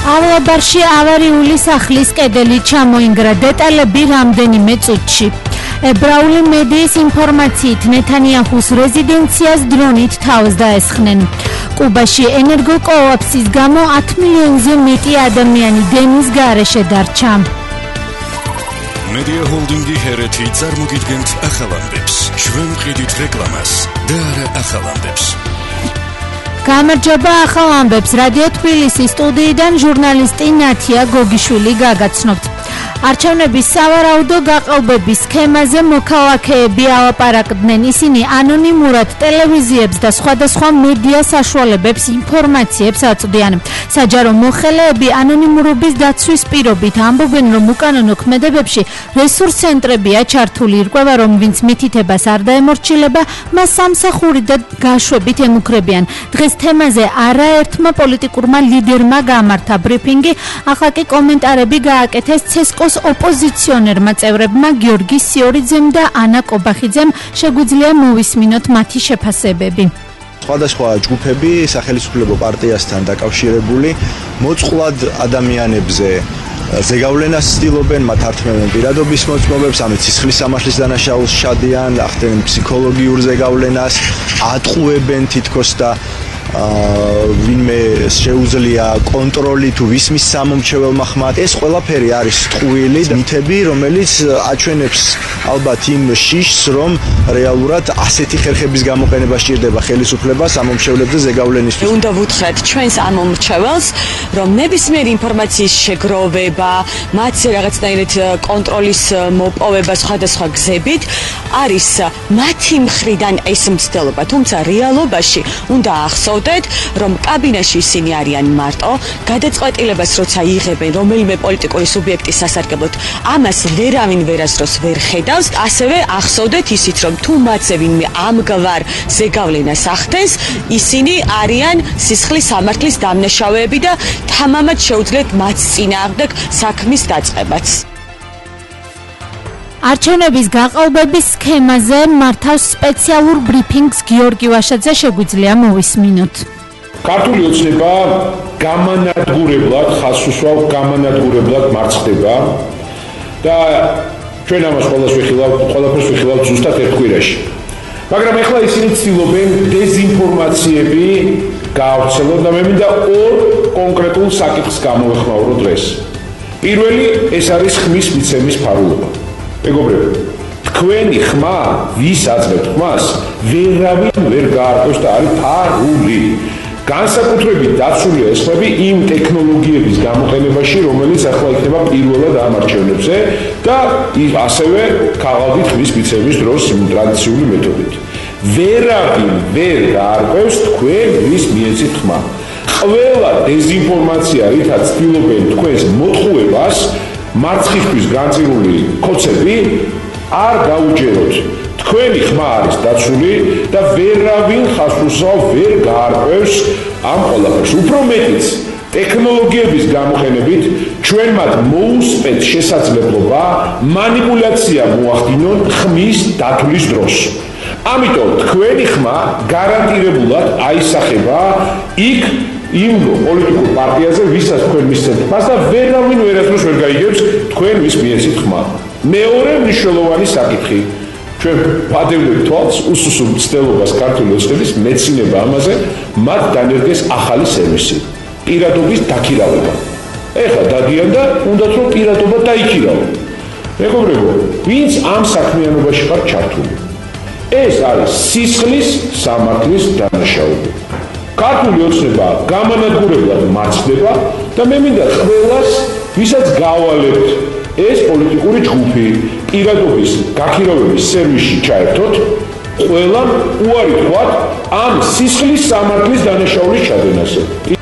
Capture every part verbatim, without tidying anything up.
Ავლაბარში ავარიული სახლის კედელი ჩამოინგრა. დეტალები რამდენიმე წუთში. ებრაული მედიის ინფორმაციით ნეთანიაჰუს რეზიდენციას დრონით თავს დაესხნენ. კუბაში ენერგოკოლაფსის გამო ათ მილიონზე მეტი ადამიანი დენის გარეშე დარჩა. Media Holdingi ჰერეთი წარმოგიდგენთ ახალ ამბებს. ჩვენ ვყიდით რეკლამას და არა ახალ ამბებს. გამარჯობა ახალ ამბებს რადიო თბილისის სტუდიიდან ჟურნალისტი ნათია გოგიშვილი გაგაცნობთ. არჩევნების სავარაუდო გაყალბების სქემაზე მოქალაქეები ალაპარაკდნენ. ისინი ანონიმურად ტელევიზიებს და სხვადასხვა მედია საშუალებებს ინფორმაციებს აწვდიან. საჯარო მოხელეები ანონიმურობის დაცვის პირობით ამბობენ, რომ უკანონო ქმედებებში რესურს ცენტრებია ჩართული. ირკვევა, რომ ვინც მითითებას არ დაემორჩილება, მას სამსახური და გაშვებით ემუქრებიან. დღეს თემაზე არაერთმა პოლიტიკურმა ლიდერმა გამართა ბრიფინგი. ახლა კი კომენტარები გააკეთეს ცესკოს ოპოზიციონერმა წევრებმა გიორგი სიორიძემ და ანა კობახიძემ. შეგვიძლია მოვისმინოთ მათი შეფასებები. სხვადასხვა ჯგუფები სახელმწიფო პარტიასთან დაკავშირებული მოწყვლად ადამიანებზე ზეგავლენას ცდილობენ, მათ ართმევენ პირადობის მოწმობებს, ამით სისხლის სამართლის დანაშაულს შადიან, ახდენენ ფსიქოლოგიურ ზეგავლენას, ატყუებენ თითქოს და ვინმე შეუძლია კონტროლი თუ ვისმის სამომრჩეველმა ხმა. ეს ყველაფერი არის ტყუილი მითები, რომელიც აჩვენებს ალბათ იმ შიშს, რომ რეალურად ასეთი ხერხების გამოყენება სჭირდება ხელისუფლებას სამომრჩევლებზე ზეგავლენისთვის. უნდა ვუთხრათ ჩვენს ამომრჩეველს, რომ ნებისმიერი ინფორმაციის შეგროვება, მათზე რაღაცნაირად კონტროლის მოპოვება სხვადასხვა გზებით არის მათი მხრიდან ეს მცდელობა, თუმცა რეალობაში უნდა ახსოვდეთ, რომ კაბინაში ისინი არიან მარტო, გადაწყვეტილებას როცა იღებენ რომელიმე პოლიტიკური სუბიექტის სასარგებლოდ, ამას ვერავინ ვერასდროს ვერ ხედავს. ასევე ახსოვდეთ ისიც, რომ თუ მათზე ვინმე ამგვარ ზეგავლენას ახდენს, ისინი არიან სისხლის სამართლის დამნაშავეები და თამამად შეუძლიათ მათ წინააღმდეგ საქმის დაწყებაც. არჩევნების გაყალბების სქემაზე მართავს სპეციალურ ბრიფინგს გიორგი ვაშაძე. შეგვიძლია მოვისმინოთ. ქართული ოცნება გამანადგურებლად, ხაზს უსვავ გამანადგურებლად მარცხდება და ჩვენ ამას ყველას ვიხილავთ, ყველაფერს ვიხილავთ ზუსტად ერთ კვირაში. მაგრამ ეხლა ისინი ცდილობენ დეზინფორმაციები გაავრცელონ და მე მინდა ორ კონკრეტულ საკითხს გამოვეხმაურო დღეს. პირველი ეს არის ხმის მიცემის ფარულობა. მეგობრებო, თქვენი ხმა, ვის აძლევთ ხმას, ვერავინ ვერ გაარკვევს და არის ფარული. განსაკუთრებით დაცულია ეს ხმები იმ ტექნოლოგიების გამოყენებაში, რომელიც ახლა იქნება პირველად ამ არჩევნებზე და ასევე ქაღალდით ხმის მიცემის დროს ტრადიციული მეთოდით. ვერავინ ვერ გაარკვევს თქვენ ვის მიეცით ხმა. ყველა დეზინფორმაცია, რითაც ცდილობენ თქვენს მოტყუებას, მარცხისთვის განწირული კოცები არ გაუჯეროთ. თქვენი ხმა არის დაცული და ვერავინ ხასუსავ ვერ გაარკვევს ამ ყველაფერს. უფრო მეტიც, ტექნოლოგიების გამოყენებით ჩვენ მათ მოუსწრეთ შესაძლებლობა მანიპულაცია მოახდინონ ხმის დათვლის დროს. ამიტომ თქვენი ხმა გარანტირებულად აისახება იქ იმ პოლიტიკურ პარტიაზე, ვისაც თქვენ მისცემთ ხმას და ვერავინ ვერასდროს ვერ გაიგებს თქვენ ვის მიეცით ხმა. მეორე მნიშვნელოვანი საკითხი. ჩვენ ვადევნებთ თვალს უსუსუმ მცდელობას ქართული ოცნების მეცინება ამაზე, მათ დანერგეს ახალი სერვისი, პირადობის დაქირავება. ეხლა დადიან და უნდათ რომ პირადობა დაიქირავო. მეგობრებო, ვინც ამ საქმიანობაში ხარ ჩართული, ეს არის სისხლის სამართლის დანაშაულება. ქართული ოცნება გამანადგურებლად მარცხდება და მე მინდა ყველას, ვისაც გავალებთ ეს პოლიტიკური ჯგუფი პირადობის გაქირავების სერვისში ჩაერთოთ, ყველამ უარი თქვათ ამ სისხლის სამართლის დანაშაულის ჩადენაზე.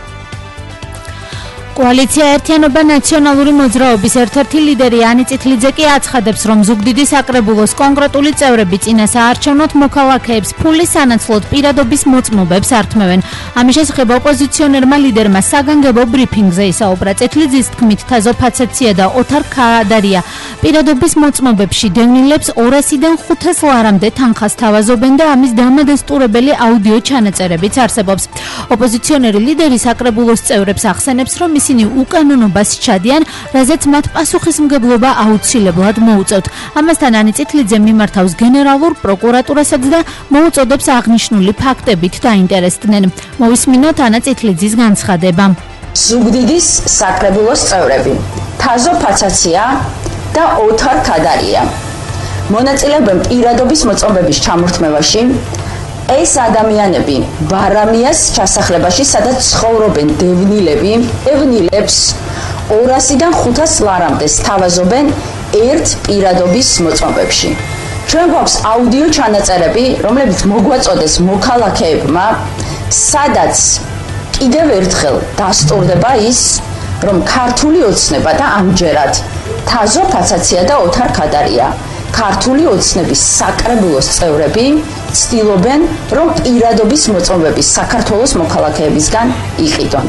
კოალიცია ერთიანობა ნაციონალური მოძრაობის ერთ-ერთი ლიდერი ანი წითლიძე კი აცხადებს, რომ ზუგდიდის საკრებულოს კონკრეტული წევრები წინა საარჩევნოთ მოქალაქეებს ფულის სანაცვლოდ პირადობის მოწმობებს ართმევენ. ამის შესახებ ოპოზიციონერმა ლიდერმა საგანგებო ბრიფინგზე ისაუბრა. წითლიძის თქმით, თაზო ფაცეცია და ოთარ ქადარია პირადობის მოწმობებში დევნილებს ორასიდან ხუთას ლარამდე თანხას თავაზობენ და ამის დამადასტურებელი აუდიო ჩანაწერებიც არსებობს. ოპოზიციონერი ლიდერი საკრებულოს წევრებს ახსენებს, რომ ისინი უკანონობას ჩადიან, რაზეც მათ პასუხისმგებლობა აუცილებლად მოუწევთ. ამასთან ანი წითლიძე მიმართავს გენერალურ პროკურატურასაც და მოუწოდებს აღნიშნული ფაქტებით დაინტერესდნენ. მოვისმინოთ ანა წითლიძის განცხადება. ზუგდიდის საკრებულოს წევრები თაზო ფაცაცია და ოთარ ქადარია მონაწილეობენ პირადობის მოწმობების ჩამორთმევაში. ეს ადამიანები ბარამიას ჩასახლებაში, სადაც ცხოვრობენ დევნილები, დევნილებს ორასიდან ხუთას ლარამდე სთავაზობენ ერთ პირადობის მოწმობებში. ჩვენ გვაქვს აუდიო ჩანაწერები, რომლებიც მოგვაწოდეს მოქალაქეებმა, სადაც კიდევ ერთხელ დასტურდება ის, რომ ქართული ოცნება და ამჯერად თაზო ფაცაცია და ოთარ ქადარია ქართული ოცნების საკრებულოს წევრები ცდილობენ, რომ პირადობის მოწმობები საქართველოს მოქალაქეებისგან იყიდონ.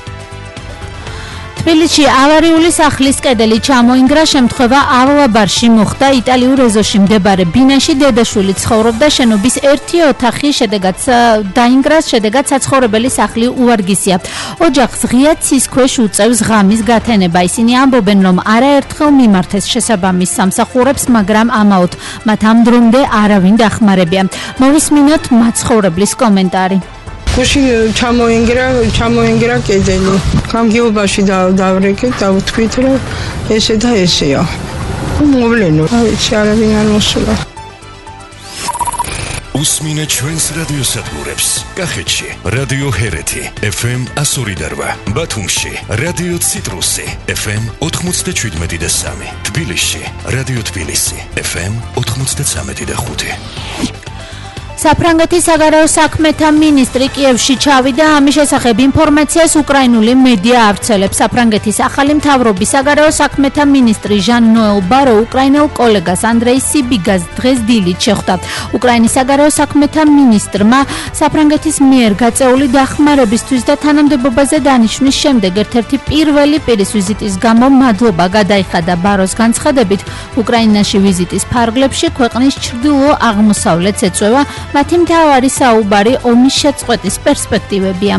თბილისში ავარიული სახლის კედელი ჩამოინგრა. შემთხვევა ავლაბარში მოხდა. იტალიურ ეზოში მდებარე ბინაში დედაშვილი ცხოვრობდა. შენობის ერთი ოთახი შედეგად დაინგრა, შედეგად საცხოვრებელი სახლი უვარგისია. ოჯახს ღია ცის ქვეშ უწევს ღამის გათენება. ისინი ამბობენ, რომ არაერთხელ მიმართეს შესაბამის სამსახურებს, მაგრამ ამაოდ მათ ამ დრომდე არავინ დახმარებია. მოვისმინოთ მაცხოვრებლის კომენტარი. გუში ჩამოინგრა, ჩამოინგრა კედელი. გამგეობაში დავრეკეთ, დავთქვით, რომ ესე და ესეა. მოვლენო, ავიცი არავინ არ მოსულა. უსმინე ჩვენს რადიოსადგურებს. კახეთში რადიო ჰერეთი ეფ ემ εκατო ორი და რვა, ბათუმში რადიო ციტრუსი ეფ ემ ოთხმოცდაშვიდმეტი და სამი, თბილისში რადიო თბილისი ეფ ემ ოთხმოცდაცამეტი და ხუთი. საფრანგეთის საგარეო საქმეთა მინისტრი კიევში ჩავიდა. ამის შესახებ ინფორმაციას უკრაინული მედია ავრცელებს. საფრანგეთის ახალი მთავრობის საგარეო საქმეთა მინისტრი ჟან ნოელ ბარო უკრაინელ კოლეგას ანდრეი სიბიგას დღეს დილით შეხვდა. უკრაინის საგარეო საქმეთა მინისტრმა საფრანგეთის მიერ გაწეული დახმარებისთვის და თანამდებობაზე დანიშვნის შემდეგ ერთ-ერთი პირველი პირის ვიზიტის გამო მადლობა გადაიხადა. ბაროს განცხადებით, უკრაინაში ვიზიტის ფარგლებში ქვეყნის ჩრდილო-აღმოსავლეთს ეწევა. მათი მთავარი საუბარი ომის შეწყვეტის პერსპექტივებია.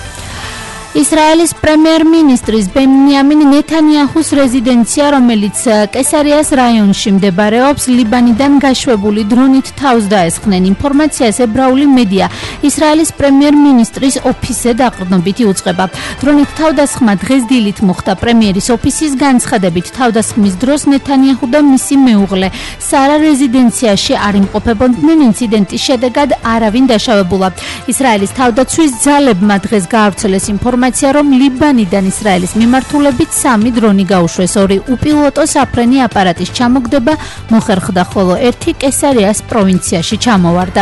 ისრაელის პრემიერ-მინისტრის ბენიამინ ნეთანიაჰუს რეზიდენცია, რომელიც კესარიას რაიონში მდებარეობს, ლიბანიდან გაშვებული დრონით თავს დაესხნენ. ინფორმაციას ებრაული მედია ისრაელის პრემიერ-მინისტრის ოფისზე დაყრდნობით იუწყება. დრონით თავდასხმა დღეს დილით მოხდა. პრემიერის ოფისის განცხადებით, თავდასხმის დროს ნეთანიაჰუ და მისი მეუღლე სარა რეზიდენციაში არ იმყოფებოდნენ. ინციდენტის შედეგად არავინ დაშავებულა. ისრაელის თავდაცვის ძალებმა დღეს გაავრცელეს ინფორმაცია, რომ ლიბანიდან ისრაელის მიმართულებით სამი დრონი გაუშვეს. ორი უპილოტო საფრენი აპარატის ჩამოგდება მოხერხდა, ხოლო ერთი კესარიას პროვინციაში ჩამოვარდა.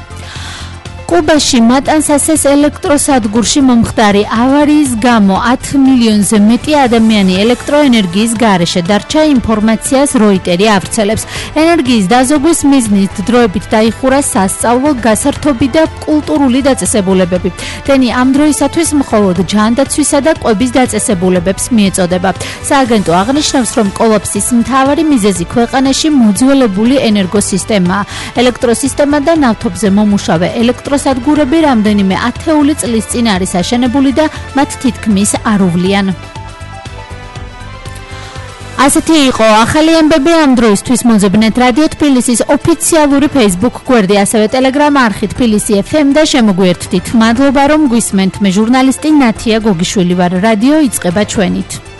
კუბაში მატანსასეს ელექტროსადგურში მომხდარი ავარიის გამო ათი მილიონზე მეტი ადამიანი ელექტროენერგიის გარეშე დარჩა. ინფორმაციას როიტერი ავრცელებს. ენერგიის დაზოგვის მიზნით დროებით დაიხურა სასწავლო, გასართობი და კულტურული დაწესებულებები. დენი ამ დროისათვის მხოლოდ ჯანდაცვისა და კვების დაწესებულებებს მიეწოდება. სააგენტო აღნიშნავს, რომ კოლაფსის მთავარი მიზეზი ქვეყანაში მოძველებული ენერგოსისტემაა. ელექტროსისტემა და ნავთობზე მომუშავე ელექტრო სადგურები რამდენიმე ათეული წლის წინ არის აშენებული და მათ თითქმის არ უვლიან. ასეთი იყო ახალი ამბები ამ დროისთვის. მოძებნეთ რადიო თბილისის ოფიციალური Facebook გვერდი, ასევე Telegram არხი თბილისი ეფ ემ და შემოგვიერთდით. მადლობა რომ გვისმენთ. მე ჟურნალისტი ნათია გოგიშვილი ვარ. რადიო იწყება ჩვენით.